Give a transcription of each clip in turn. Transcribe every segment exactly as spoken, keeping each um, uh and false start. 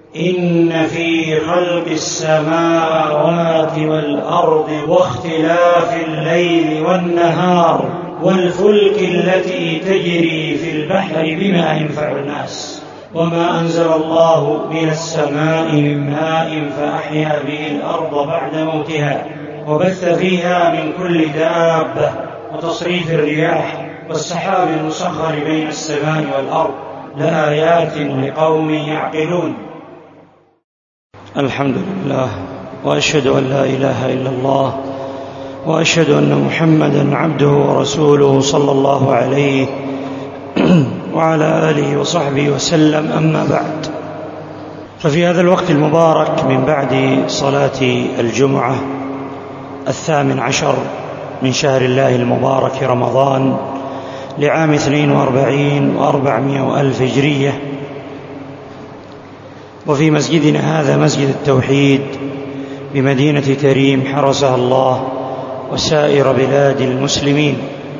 إن في خلق السماوات والأرض واختلاف الليل والنهار والفلك التي تجري في البحر بما ينفع الناس وما أنزل الله من السماء من ماء فأحيا به الأرض بعد موتها وبث فيها من كل دابة وتصريف الرياح والسحاب المسخر بين السماء والأرض لآيات لقوم يعقلون. الحمد لله، وأشهد أن لا إله إلا الله، وأشهد أن محمدًا عبده ورسوله صلى الله عليه وعلى آله وصحبه وسلم. أما بعد، ففي هذا الوقت المبارك من بعد صلاة الجمعة الثامن عشر من شهر الله المبارك رمضان لعام اثنين وأربعين وأربعمائة وألف هجرية، وفي مسجدنا هذا مسجد التوحيد بمدينة تريم حرسها الله وسائر بلاد المسلمين،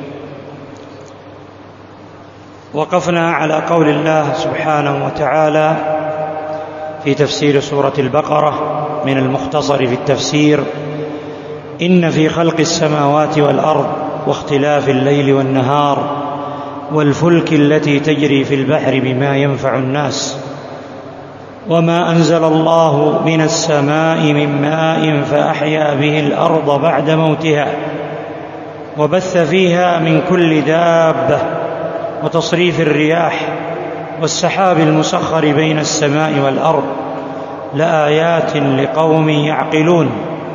وقفنا على قول الله سبحانه وتعالى في تفسير سورة البقرة من المختصر في التفسير: إن في خلق السماوات والأرض واختلاف الليل والنهار والفلك التي تجري في البحر بما ينفع الناس وما أنزل الله من السماء من ماء فأحيا به الأرض بعد موتها وبث فيها من كل دابة وتصريف الرياح والسحاب المسخر بين السماء والأرض لآيات لقوم يعقلون.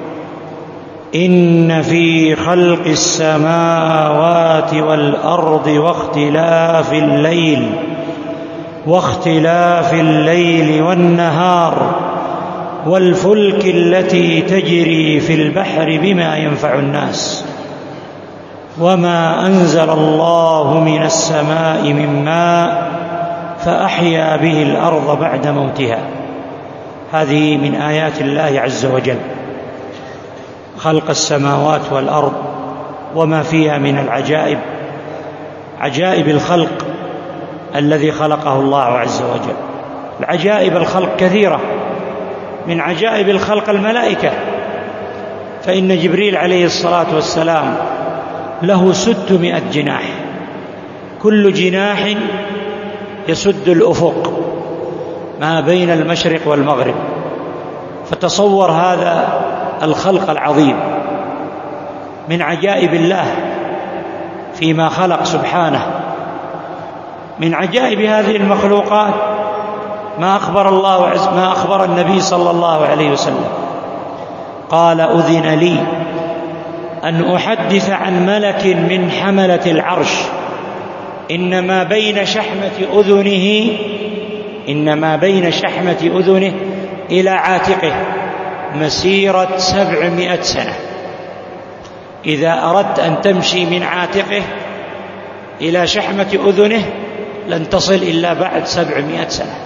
إن في خلق السماوات والأرض واختلاف الليل واختلاف الليل والنهار والفلك التي تجري في البحر بما ينفع الناس وما أنزل الله من السماء من ماء فأحيا به الأرض بعد موتها. هذه من آيات الله عز وجل، خلق السماوات والأرض وما فيها من العجائب، عجائب الخلق الذي خلقه الله عز وجل. العجائب الخلق كثيرة، من عجائب الخلق الملائكة، فإن جبريل عليه الصلاة والسلام له ستمائة جناح، كل جناح يسد الأفق ما بين المشرق والمغرب، فتصور هذا الخلق العظيم. من عجائب الله فيما خلق سبحانه. من عجائب هذه المخلوقات ما أخبر الله عز ما أخبر النبي صلى الله عليه وسلم، قال: أذن لي أن أحدث عن ملك من حملة العرش إنما بين شحمة أذنه إنما بين شحمة أذنه إلى عاتقه مسيرة سبعمائة سنة. إذا أردت أن تمشي من عاتقه إلى شحمة أذنه لن تصل إلا بعد سبعمائة سنة،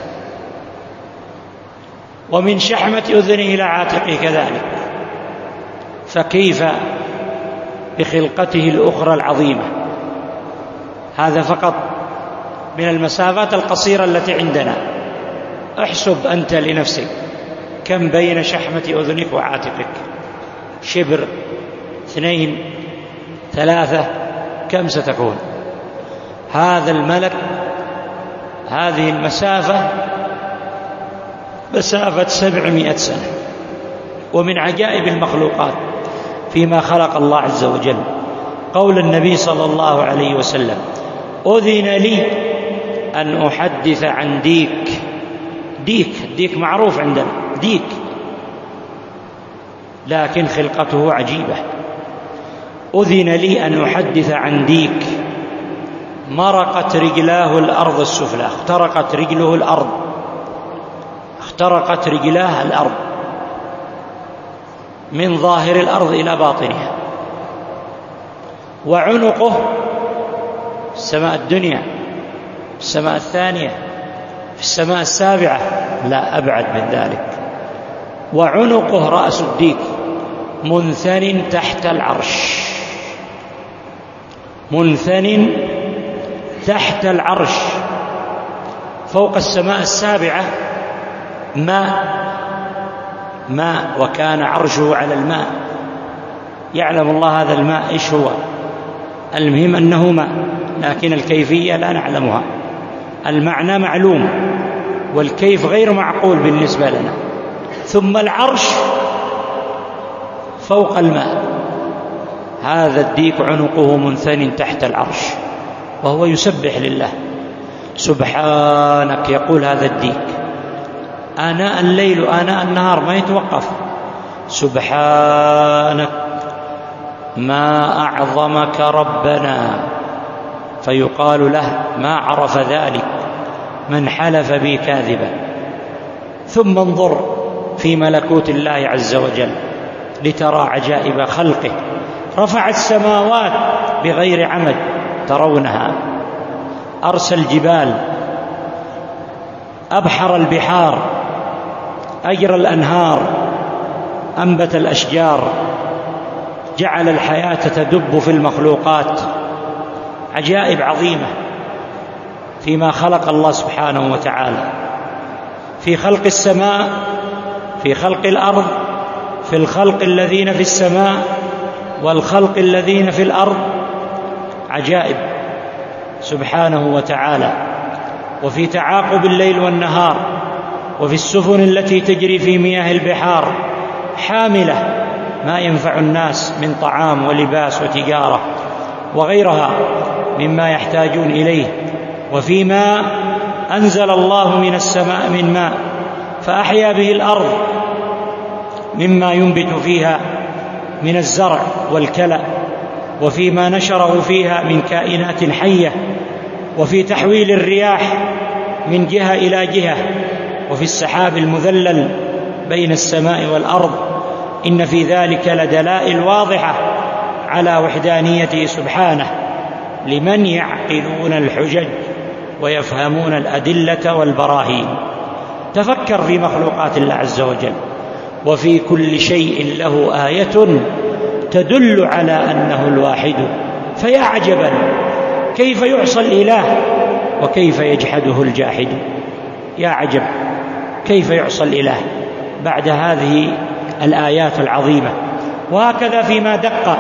ومن شحمة أذنه إلى عاتقه كذلك، فكيف بخلقته الأخرى العظيمة؟ هذا فقط من المسافات القصيرة التي عندنا. احسب أنت لنفسك كم بين شحمة أذنك وعاتقك، شبر، اثنين، ثلاثة، كم ستكون؟ هذا الملك هذه المسافة مسافة سبعمائة سنة. ومن عجائب المخلوقات فيما خلق الله عز وجل قول النبي صلى الله عليه وسلم: أذن لي أن أحدث عن ديك. ديك ديك معروف عندنا، ديك، لكن خلقته عجيبة. أذن لي أن أحدث عن ديك مرقت رجلاه الأرض السفلى، اخترقت رجله الأرض، اخترقت رجلاه الأرض من ظاهر الأرض إلى باطنها، وعنقه في السماء الدنيا، في السماء الثانية، في السماء السابعة، لا أبعد من ذلك. وعنقه رأس الديك منثن تحت العرش، منثن تحت العرش فوق السماء السابعة ماء ماء وكان عرشه على الماء. يعلم الله هذا الماء إيش هو، المهم أنه ماء، لكن الكيفية لا نعلمها. المعنى معلوم والكيف غير معقول بالنسبة لنا. ثم العرش فوق الماء، هذا الديك عنقه منثنٍ تحت العرش وهو يسبح لله. سبحانك يقول هذا الديك آناء الليل وآناء النهار ما يتوقف. سبحانك ما أعظمك ربنا، فيقال له ما عرف ذلك من حلف بي كاذبا. ثم انظر في ملكوت الله عز وجل لترى عجائب خلقه. رفع السماوات بغير عمد ترونها، أرسى الجبال، أبحر البحار، أجرى الأنهار، أنبت الأشجار، جعل الحياة تدب في المخلوقات. عجائب عظيمة فيما خلق الله سبحانه وتعالى، في خلق السماء، في خلق الأرض، في الخلق الذين في السماء والخلق الذين في الأرض. عجائب سبحانه وتعالى. وفي تعاقب الليل والنهار، وفي السفن التي تجري في مياه البحار حاملة ما ينفع الناس من طعام ولباس وتجارة وغيرها مما يحتاجون إليه. وفيما أنزل الله من السماء من ماء فأحيا به الأرض مما ينبت فيها من الزرع والكلأ، وفيما نشره فيها من كائنات حية، وفي تحويل الرياح من جهة إلى جهة، وفي السحاب المذلل بين السماء والأرض. إن في ذلك لدلائل واضحة على وحدانيته سبحانه لمن يعقلون الحجج ويفهمون الأدلة والبراهين. تفكر في مخلوقات الله عز وجل، وفي كل شيء له آية تدل على أنه الواحد. فيا عجبا كيف يعصى الإله وكيف يجحده الجاحد. يا عجب كيف يعصى الإله بعد هذه الآيات العظيمة. وهكذا فيما دق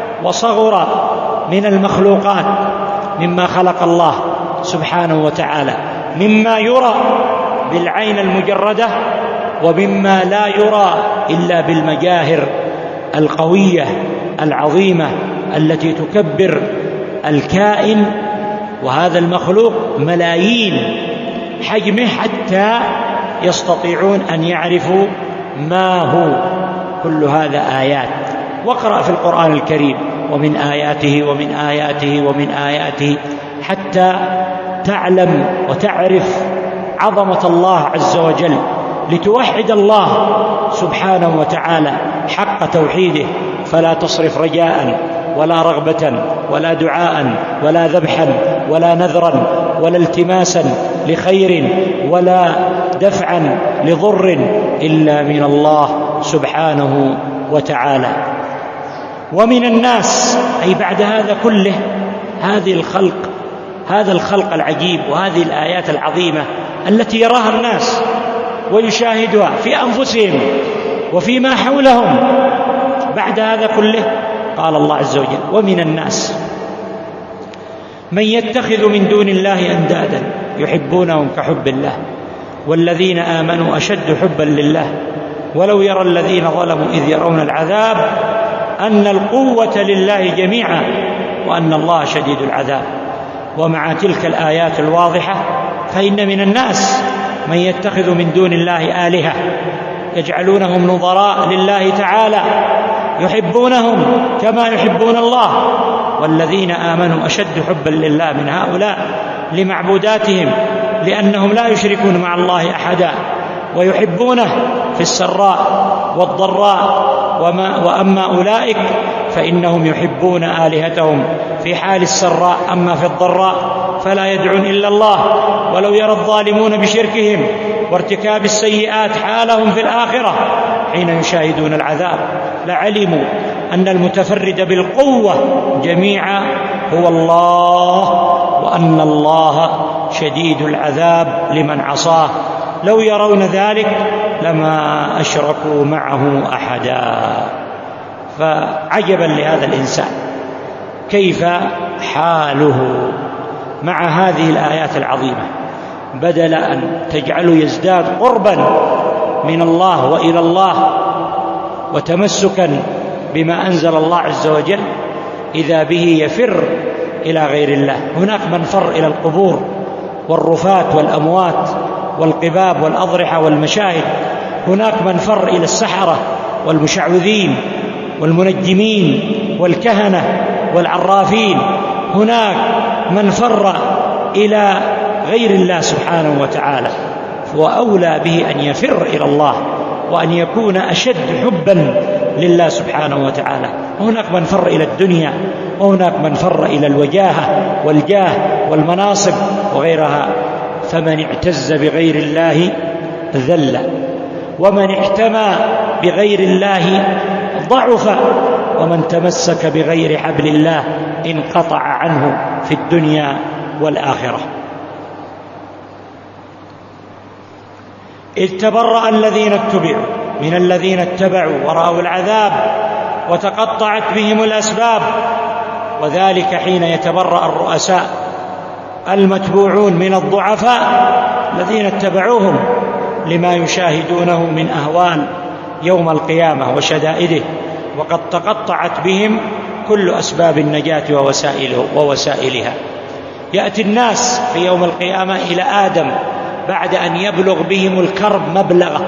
وصغر من المخلوقات مما خلق الله سبحانه وتعالى، مما يرى بالعين المجردة ومما لا يرى إلا بالمجاهر القوية العظيمة التي تكبر الكائن. وهذا المخلوق ملايين حجمه حتى يستطيعون أن يعرفوا ما هو. كل هذا آيات. واقرأ في القرآن الكريم ومن آياته ومن آياته ومن آياته حتى تعلم وتعرف عظمة الله عز وجل، لتوحد الله سبحانه وتعالى حق توحيده. فلا تصرف رجاء ولا رغبة ولا دعاء ولا ذبحا ولا نذرا ولا التماسا لخير ولا دفعا لضر إلا من الله سبحانه وتعالى. ومن الناس، أي بعد هذا كله، هذه الخلق هذا الخلق العجيب وهذه الآيات العظيمة التي يراها الناس ويشاهدها في أنفسهم وفيما حولهم. بعد هذا كله قال الله عز وجل: ومن الناس من يتخذ من دون الله أندادا يحبونهم كحب الله والذين آمنوا أشد حبا لله ولو يرى الذين ظلموا إذ يرون العذاب أن القوة لله جميعا وأن الله شديد العذاب. ومع تلك الآيات الواضحة فإن من الناس من يتخذ من دون الله آلهة يجعلونهم نظراء لله تعالى يحبونهم كما يحبون الله والذين آمنوا أشد حبا لله من هؤلاء لمعبوداتهم لأنهم لا يشركون مع الله أحدا ويحبونه في السراء والضراء. وما وأما أولئك فإنهم يحبون آلهتهم في حال السراء، أما في الضراء فلا يدعون إلا الله. ولو يرى الظالمون بشركهم وارتكاب السيئات حالهم في الآخرة حين يشاهدون العذاب لعلموا أن المتفرد بالقوة جميعا هو الله وأن الله شديد العذاب لمن عصاه. لو يرون ذلك لما أشركوا معه أحدا. فعجبا لهذا الإنسان كيف حاله مع هذه الآيات العظيمة، بدل أن تجعله يزداد قربا من الله وإلى الله وتمسكا بما أنزل الله عز وجل، إذا به يفر إلى غير الله. هناك من فر إلى القبور والرفات والأموات والقباب والأضرحة والمشاهد، هناك من فر إلى السحرة والمشعوذين والمنجمين والكهنة والعرافين، هناك من فر إلى غير الله سبحانه وتعالى، وأولى به أن يفر إلى الله وأن يكون أشد حبا لله سبحانه وتعالى. هناك من فر إلى الدنيا، وهناك من فر إلى الوجاهة والجاه والمناصب وغيرها. فمن اعتز بغير الله ذل، ومن احتمى بغير الله ضعف، ومن تمسك بغير حبل الله انقطع عنه في الدنيا والآخرة. إذ تبرأ الذين اتبعوا من الذين اتبعوا ورأوا العذاب وتقطعت بهم الأسباب، وذلك حين يتبرأ الرؤساء المتبوعون من الضعفاء الذين اتبعوهم لما يشاهدونه من أهوال يوم القيامة وشدائده، وقد تقطعت بهم كل أسباب النجاة ووسائله ووسائلها. يأتي الناس في يوم القيامة إلى آدم بعد أن يبلغ بهم الكرب مبلغه،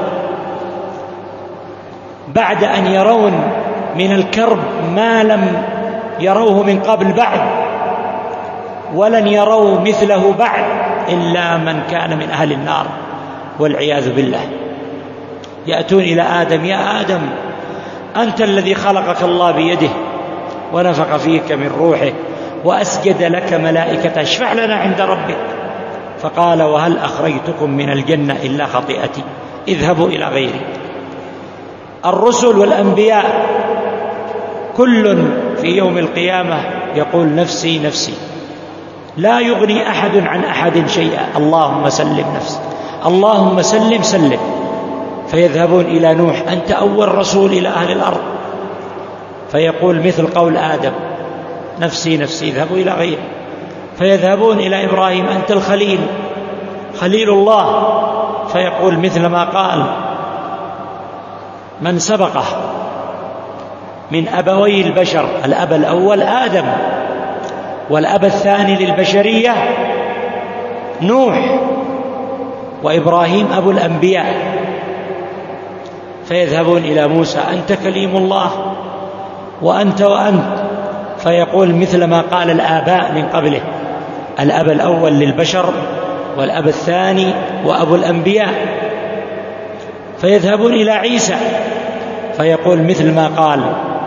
بعد أن يرون من الكرب ما لم يروه من قبل بعد، ولن يروا مثله بعد إلا من كان من أهل النار والعياذ بالله. يأتون إلى آدم: يا آدم، أنت الذي خلقك الله بيده ونفخ فيك من روحه وأسجد لك ملائكته، اشفع لنا عند ربك. فقال: وهل أخرجتكم من الجنة إلا خطيئتي، اذهبوا إلى غيري. الرسل والأنبياء كل في يوم القيامة يقول: نفسي نفسي، لا يغني أحد عن أحد شيئا، اللهم سلم نفسي، اللهم سلم سلم. فيذهبون إلى نوح: أنت أول رسول إلى أهل الأرض، فيقول مثل قول آدم: نفسي نفسي، اذهبوا إلى غيره. فيذهبون إلى إبراهيم: أنت الخليل، خليل الله، فيقول مثل ما قال من سبقه من أبوي البشر، الأب الأول آدم، والأب الثاني للبشرية نوح، وإبراهيم أبو الأنبياء. فيذهبون إلى موسى: أنت كليم الله، وأنت وأنت، فيقول مثل ما قال الآباء من قبله، الأب الأول للبشر والأب الثاني وأبو الأنبياء. فيذهبون إلى عيسى فيقول مثل ما قال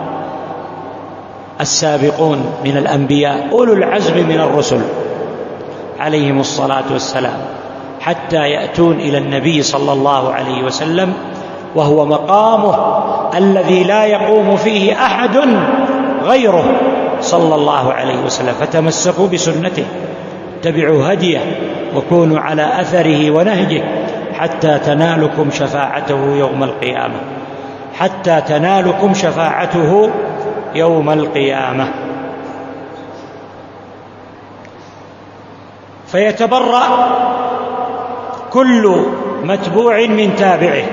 السابقون من الأنبياء أولو العزم من الرسل عليهم الصلاة والسلام، حتى يأتون إلى النبي صلى الله عليه وسلم وهو مقامه الذي لا يقوم فيه أحد غيره صلى الله عليه وسلم. فتمسكوا بسنته، اتبعوا هديه، وكونوا على أثره ونهجه حتى تنالكم شفاعته يوم القيامة، حتى تنالكم شفاعته يوم القيامة. فيتبرأ كل متبوع من تابعه،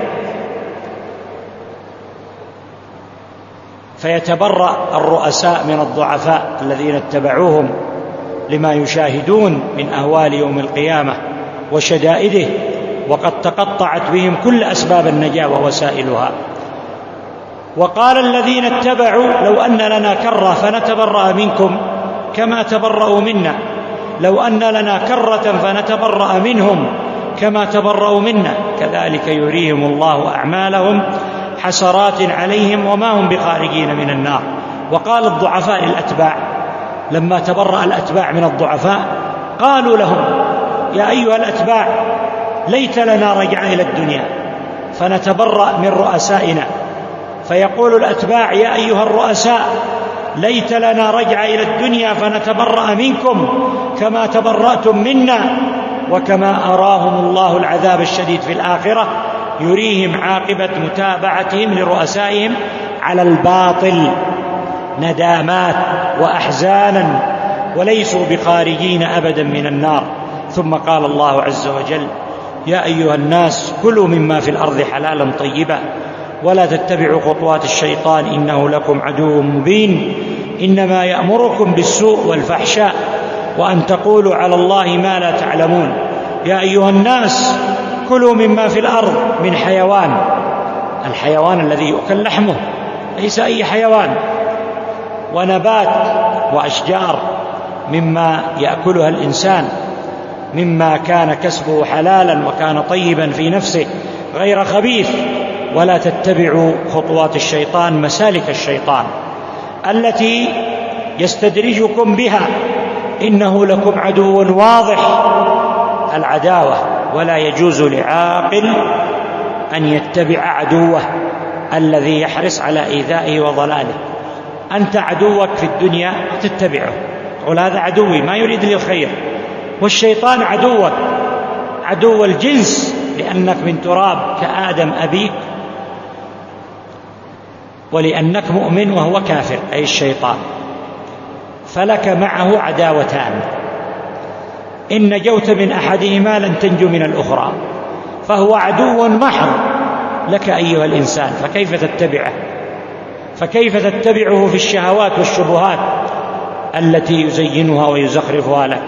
فيتبرأ الرؤساء من الضعفاء الذين اتبعوهم لما يشاهدون من أهوال يوم القيامة وشدائده، وقد تقطعت بهم كل أسباب النجاة ووسائلها. وقال الذين اتبعوا: لو أن لنا كرة فنتبرأ منكم كما تبرأوا منا، لو أن لنا كرة فنتبرأ منهم كما تبرأوا منا، كذلك يريهم الله أعمالهم حسرات عليهم وما هم بخارجين من النار. وقال الضعفاء للأتباع لما تبرأ الأتباع من الضعفاء، قالوا لهم: يا أيها الأتباع، ليت لنا رجع إلى الدنيا فنتبرأ من رؤسائنا. فيقول الأتباع: يا أيها الرؤساء، ليت لنا رجع إلى الدنيا فنتبرأ منكم كما تبرأتم منا. وكما أراهم الله العذاب الشديد في الآخرة يريهم عاقبة متابعتهم لرؤسائهم على الباطل ندامات وأحزانا، وليسوا بخارجين أبدا من النار. ثم قال الله عز وجل: يا أيها الناس كلوا مما في الأرض حلالا طيبا ولا تتبعوا خطوات الشيطان إنه لكم عدو مبين إنما يأمركم بالسوء والفحشاء وأن تقولوا على الله ما لا تعلمون. يا أيها الناس كلوا مما في الأرض من حيوان، الحيوان الذي يؤكل لحمه ليس أي حيوان، ونبات وأشجار مما يأكلها الإنسان، مما كان كسبه حلالا وكان طيبا في نفسه غير خبيث. ولا تتبعوا خطوات الشيطان، مسالك الشيطان التي يستدرجكم بها، إنه لكم عدو واضح العداوة، ولا يجوز لعاقل أن يتبع عدوه الذي يحرص على إيذائه وضلاله. أنت عدوك في الدنيا تتبعه، تقول هذا عدوي ما يريد لي الخير، والشيطان عدوك عدو الجنس لأنك من تراب كآدم أبيك، ولأنك مؤمن وهو كافر أي الشيطان، فلك معه عداوتان، إن نجوت من أحدهما لن تنجو من الأخرى، فهو عدو محض لك أيها الإنسان، فكيف تتبعه؟ فكيف تتبعه في الشهوات والشبهات التي يزينها ويزخرفها لك؟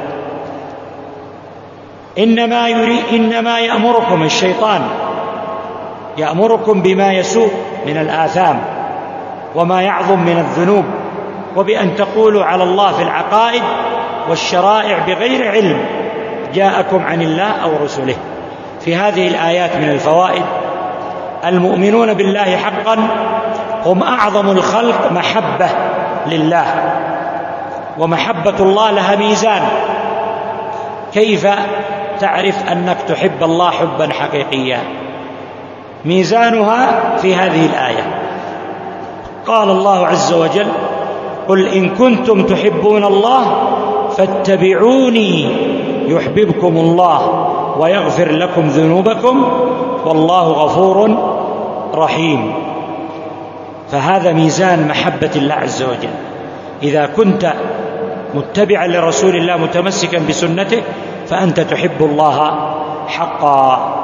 إنما, يري إنما يأمركم الشيطان يأمركم بما يسوء من الآثام وما يعظم من الذنوب، وبأن تقولوا على الله في العقائد والشرائع بغير علم جاءكم عن الله أو رسله. في هذه الآيات من الفوائد: المؤمنون بالله حقا هم أعظم الخلق محبة لله، ومحبة الله لها ميزان. كيف تعرف أنك تحب الله حبا حقيقيا؟ ميزانها في هذه الآية. قال الله عز وجل: قل إن كنتم تحبون الله فاتبعوني يحببكم الله ويغفر لكم ذنوبكم والله غفور رحيم. فهذا ميزان محبة الله عز وجل. إذا كنت متبعا لرسول الله متمسكا بسنته فأنت تحب الله حقا.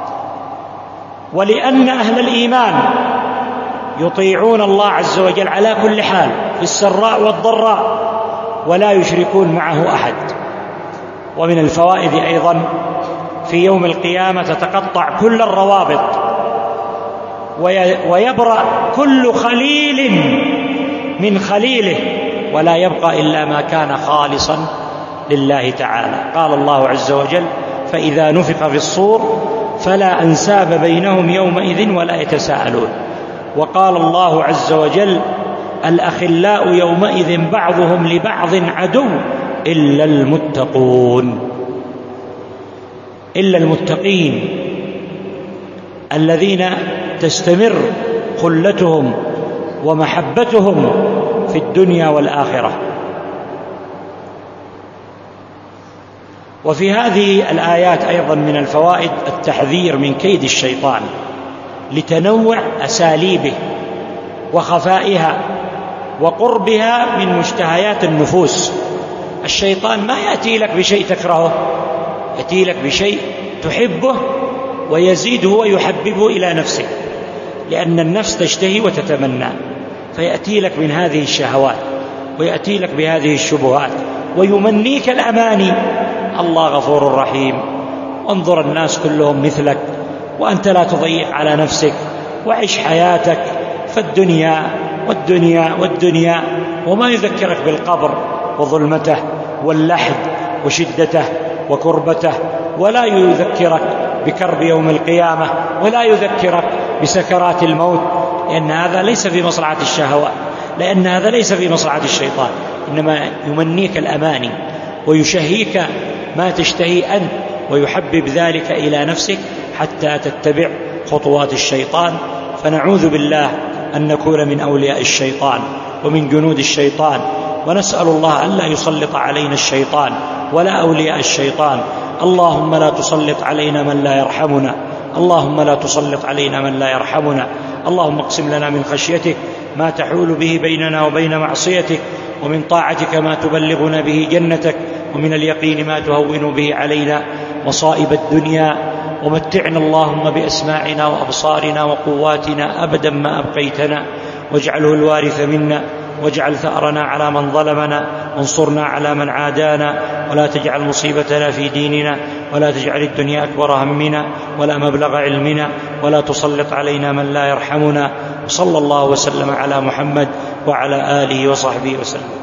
ولأن أهل الإيمان يطيعون الله عز وجل على كل حال في السراء والضراء ولا يشركون معه أحد. ومن الفوائد أيضا: في يوم القيامة تتقطع كل الروابط ويبرأ كل خليل من خليله ولا يبقى إلا ما كان خالصا لله تعالى. قال الله عز وجل: فإذا نفخ في الصور فلا أنساب بينهم يومئذ ولا يتساءلون. وقال الله عز وجل: الأخلاء يومئذ بعضهم لبعض عدو إلا المتقون. إلا المتقين الذين تستمر خلتهم ومحبتهم في الدنيا والآخرة. وفي هذه الآيات أيضا من الفوائد التحذير من كيد الشيطان لتنوع أساليبه وخفائها وقربها من مشتهيات النفوس. الشيطان ما يأتي لك بشيء تكرهه، يأتي لك بشيء تحبه ويزيده ويحببه إلى نفسك، لأن النفس تشتهي وتتمنى، فيأتي لك من هذه الشهوات ويأتي لك بهذه الشبهات ويمنيك الأماني. الله غفور رحيم، وانظر الناس كلهم مثلك وأنت لا تضيق على نفسك وعيش حياتك، فالدنيا والدنيا والدنيا، وما يذكرك بالقبر وظلمته واللحد وشدته وكربته، ولا يذكرك بكرب يوم القيامة، ولا يذكرك بسكرات الموت، لأن هذا ليس في مصلحة الشهوات، لأن هذا ليس في مصلحة الشيطان، إنما يمنيك الأماني ويشهيك ما تشتهي أنت ويحبب ذلك إلى نفسك حتى تتبع خطوات الشيطان. فنعوذ بالله أن نكون من أولياء الشيطان ومن جنود الشيطان، ونسأل الله أن لا يسلط علينا الشيطان ولا أولياء الشيطان اللهم لا تسلط علينا من لا يرحمنا، اللهم لا تسلط علينا من لا يرحمنا. اللهم اقسم لنا من خشيتك ما تحول به بيننا وبين معصيتك، ومن طاعتك ما تبلغنا به جنتك، ومن اليقين ما تهون به علينا مصائب الدنيا. ومتعنا اللهم بأسماعنا وأبصارنا وقواتنا أبدا ما أبقيتنا، واجعله الوارث منا، واجعل ثأرنا على من ظلمنا، وانصرنا على من عادانا، ولا تجعل مصيبتنا في ديننا، ولا تجعل الدنيا أكبر همنا ولا مبلغ علمنا، ولا تسلط علينا من لا يرحمنا. صلى الله وسلم على محمد وعلى آله وصحبه وسلم.